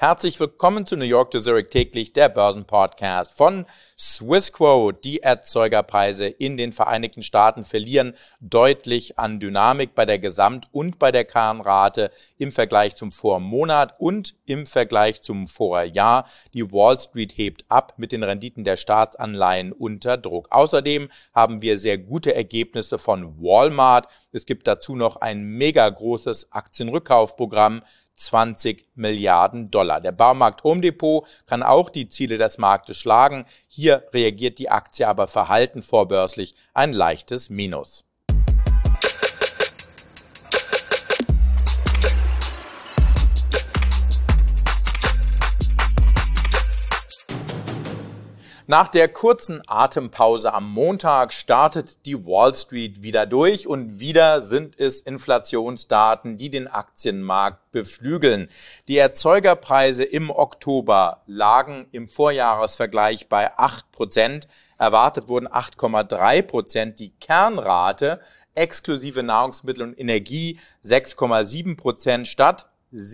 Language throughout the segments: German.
Herzlich willkommen zu New York to Zurich täglich, der Börsenpodcast von Swissquote. Die Erzeugerpreise in den Vereinigten Staaten verlieren deutlich an Dynamik bei der Gesamt- und bei der Kernrate im Vergleich zum Vormonat und im Vergleich zum Vorjahr. Die Wall Street hebt ab mit den Renditen der Staatsanleihen unter Druck. Außerdem haben wir sehr gute Ergebnisse von Walmart. Es gibt dazu noch ein mega großes Aktienrückkaufprogramm. 20 Milliarden Dollar. Der Baumarkt Home Depot kann auch die Ziele des Marktes schlagen. Hier reagiert die Aktie aber verhalten vorbörslich, ein leichtes Minus. Nach der kurzen Atempause am Montag startet die Wall Street wieder durch und wieder sind es Inflationsdaten, die den Aktienmarkt beflügeln. Die Erzeugerpreise im Oktober lagen im Vorjahresvergleich bei 8%, erwartet wurden 8,3%, die Kernrate exklusive Nahrungsmittel und Energie 6,7% statt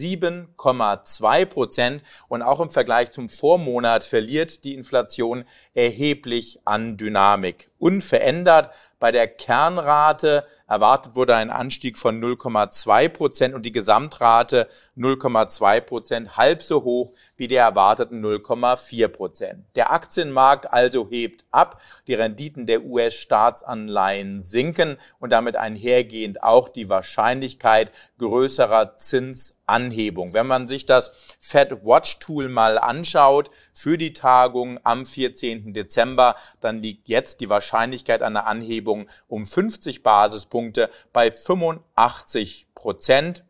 7,2% und auch im Vergleich zum Vormonat verliert die Inflation erheblich an Dynamik. Unverändert bei der Kernrate erwartet wurde ein Anstieg von 0,2% und die Gesamtrate 0,2%, halb so hoch wie die erwarteten 0,4%. Der Aktienmarkt also hebt ab, die Renditen der US-Staatsanleihen sinken und damit einhergehend auch die Wahrscheinlichkeit größerer Zinsanhebung. Wenn man sich das Fed Watch Tool mal anschaut für die Tagung am 14. Dezember, dann liegt jetzt die Wahrscheinlichkeit einer Anhebung um 50 Basispunkte bei 85%.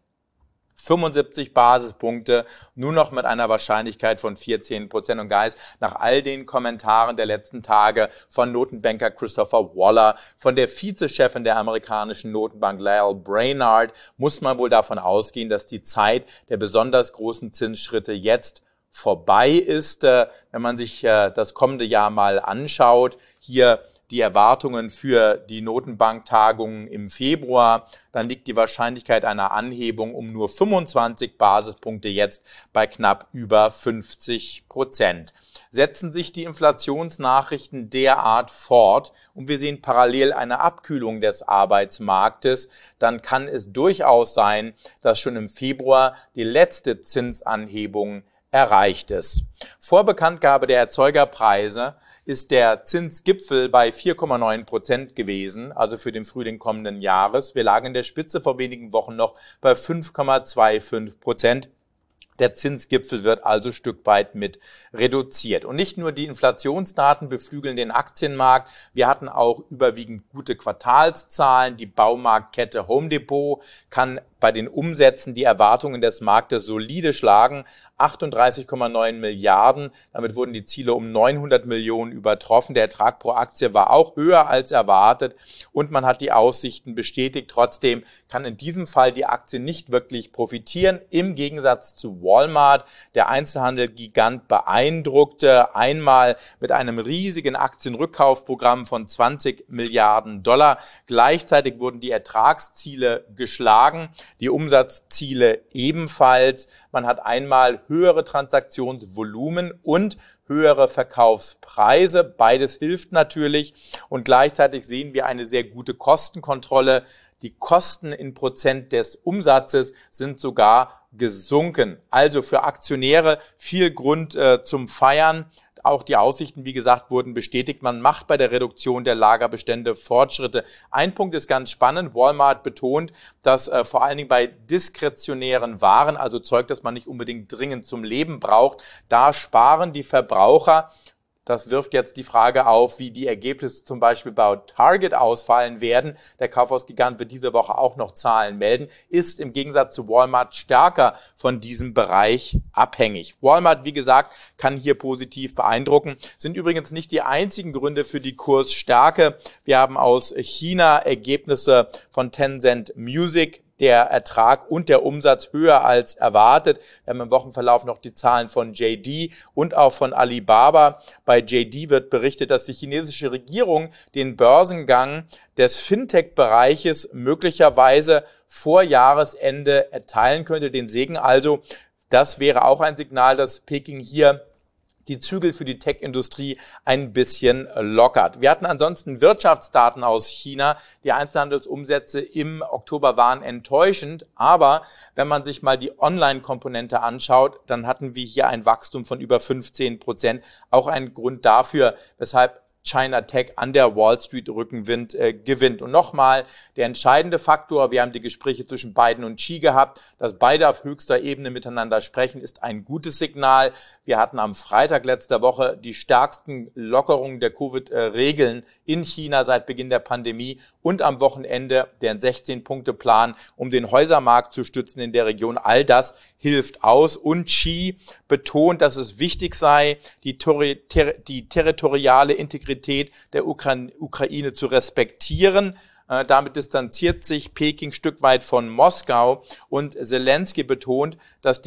75 Basispunkte, nur noch mit einer Wahrscheinlichkeit von 14%. Und Guys, nach all den Kommentaren der letzten Tage von Notenbanker Christopher Waller, von der Vizechefin der amerikanischen Notenbank Lael Brainard, muss man wohl davon ausgehen, dass die Zeit der besonders großen Zinsschritte jetzt vorbei ist. Wenn man sich das kommende Jahr mal anschaut, hier die Erwartungen für die Notenbanktagung im Februar, dann liegt die Wahrscheinlichkeit einer Anhebung um nur 25 Basispunkte jetzt bei knapp über 50%. Setzen sich die Inflationsnachrichten derart fort und wir sehen parallel eine Abkühlung des Arbeitsmarktes, dann kann es durchaus sein, dass schon im Februar die letzte Zinsanhebung erreicht ist. Vor Bekanntgabe der Erzeugerpreise ist der Zinsgipfel bei 4,9% gewesen, also für den Frühling kommenden Jahres. Wir lagen in der Spitze vor wenigen Wochen noch bei 5,25%. Der Zinsgipfel wird also Stück weit mit reduziert. Und nicht nur die Inflationsdaten beflügeln den Aktienmarkt, wir hatten auch überwiegend gute Quartalszahlen. Die Baumarktkette Home Depot kann bei den Umsätzen die Erwartungen des Marktes solide schlagen. 38,9 Milliarden, damit wurden die Ziele um 900 Millionen übertroffen. Der Ertrag pro Aktie war auch höher als erwartet und man hat die Aussichten bestätigt. Trotzdem kann in diesem Fall die Aktie nicht wirklich profitieren. Im Gegensatz zu Walmart, der Einzelhandel-Gigant beeindruckte einmal mit einem riesigen Aktienrückkaufprogramm von 20 Milliarden Dollar. Gleichzeitig wurden die Ertragsziele geschlagen. Die Umsatzziele ebenfalls. Man hat einmal höhere Transaktionsvolumen und höhere Verkaufspreise. Beides hilft natürlich. Und gleichzeitig sehen wir eine sehr gute Kostenkontrolle. Die Kosten in Prozent des Umsatzes sind sogar gesunken. Also für Aktionäre viel Grund zum Feiern. Auch die Aussichten, wie gesagt, wurden bestätigt. Man macht bei der Reduktion der Lagerbestände Fortschritte. Ein Punkt ist ganz spannend. Walmart betont, dass vor allen Dingen bei diskretionären Waren, also Zeug, das man nicht unbedingt dringend zum Leben braucht, da sparen die Verbraucher. Das wirft jetzt die Frage auf, wie die Ergebnisse zum Beispiel bei Target ausfallen werden. Der Kaufhausgigant wird diese Woche auch noch Zahlen melden, ist im Gegensatz zu Walmart stärker von diesem Bereich abhängig. Walmart, wie gesagt, kann hier positiv beeindrucken, sind übrigens nicht die einzigen Gründe für die Kursstärke. Wir haben aus China Ergebnisse von Tencent Music, der Ertrag und der Umsatz höher als erwartet. Wir haben im Wochenverlauf noch die Zahlen von JD und auch von Alibaba. Bei JD wird berichtet, dass die chinesische Regierung den Börsengang des Fintech-Bereiches möglicherweise vor Jahresende erteilen könnte, den Segen also Das wäre auch ein Signal, dass Peking hier die Zügel für die Tech-Industrie ein bisschen lockert. Wir hatten ansonsten Wirtschaftsdaten aus China. Die Einzelhandelsumsätze im Oktober waren enttäuschend, aber wenn man sich mal die Online-Komponente anschaut, dann hatten wir hier ein Wachstum von über 15%. Auch ein Grund dafür, weshalb China Tech an der Wall Street Rückenwind gewinnt. Und nochmal, der entscheidende Faktor, wir haben die Gespräche zwischen Biden und Xi gehabt, dass beide auf höchster Ebene miteinander sprechen, ist ein gutes Signal. Wir hatten am Freitag letzter Woche die stärksten Lockerungen der Covid-Regeln in China seit Beginn der Pandemie und am Wochenende den 16-Punkte-Plan, um den Häusermarkt zu stützen in der Region. All das hilft aus. Und Xi betont, dass es wichtig sei, die territoriale Integrität der Ukraine zu respektieren. Damit distanziert sich Peking ein Stück weit von Moskau und Zelensky betont, dass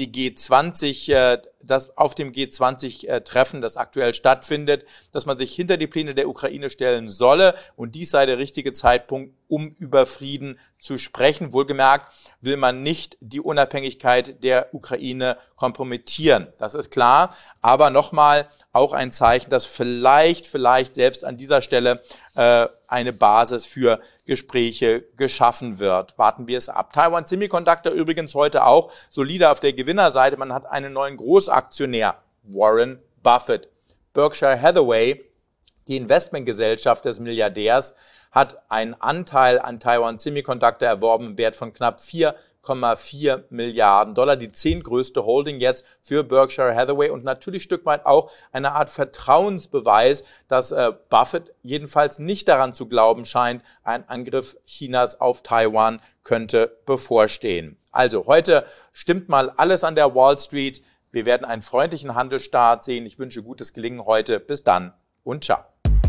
dass auf dem G20-Treffen, das aktuell stattfindet, dass man sich hinter die Pläne der Ukraine stellen solle und dies sei der richtige Zeitpunkt, um über Frieden zu sprechen. Wohlgemerkt will man nicht die Unabhängigkeit der Ukraine kompromittieren. Das ist klar, aber nochmal auch ein Zeichen, dass vielleicht selbst an dieser Stelle eine Basis für Gespräche geschaffen wird. Warten wir es ab. Taiwan Semiconductor übrigens heute auch solide auf der Gewinnerseite. Man hat einen neuen Großaktionär, Warren Buffett. Berkshire Hathaway, die Investmentgesellschaft des Milliardärs, hat einen Anteil an Taiwan Semiconductor erworben im Wert von knapp 4,4 Milliarden Dollar. Die 10. größte Holding jetzt für Berkshire Hathaway und natürlich ein Stück weit auch eine Art Vertrauensbeweis, dass Buffett jedenfalls nicht daran zu glauben scheint, ein Angriff Chinas auf Taiwan könnte bevorstehen. Also heute stimmt mal alles an der Wall Street. Wir werden einen freundlichen Handelsstart sehen. Ich wünsche gutes Gelingen heute. Bis dann und ciao.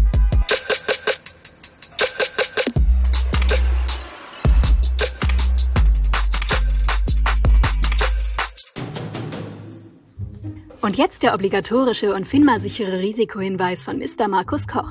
Und jetzt der obligatorische und FINMA-sichere Risikohinweis von Mr. Markus Koch.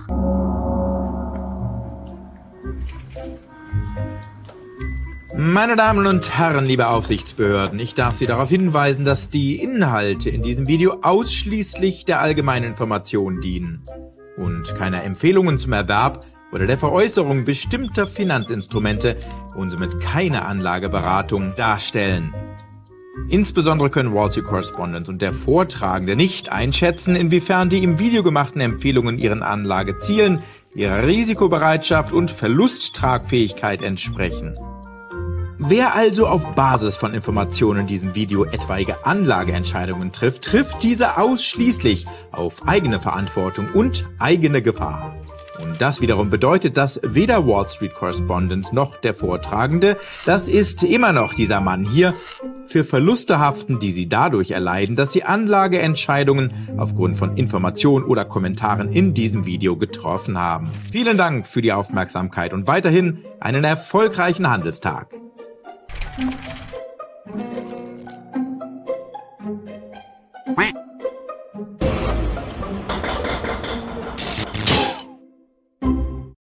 Meine Damen und Herren, liebe Aufsichtsbehörden, ich darf Sie darauf hinweisen, dass die Inhalte in diesem Video ausschließlich der allgemeinen Information dienen und keine Empfehlungen zum Erwerb oder der Veräußerung bestimmter Finanzinstrumente und somit keine Anlageberatung darstellen. Insbesondere können Wall Street Correspondent und der Vortragende nicht einschätzen, inwiefern die im Video gemachten Empfehlungen ihren Anlagezielen, ihrer Risikobereitschaft und Verlusttragfähigkeit entsprechen. Wer also auf Basis von Informationen in diesem Video etwaige Anlageentscheidungen trifft diese ausschließlich auf eigene Verantwortung und eigene Gefahr. Und das wiederum bedeutet, dass weder Wall Street Correspondent noch der Vortragende, das ist immer noch dieser Mann hier, für Verluste haften, die sie dadurch erleiden, dass sie Anlageentscheidungen aufgrund von Informationen oder Kommentaren in diesem Video getroffen haben. Vielen Dank für die Aufmerksamkeit und weiterhin einen erfolgreichen Handelstag.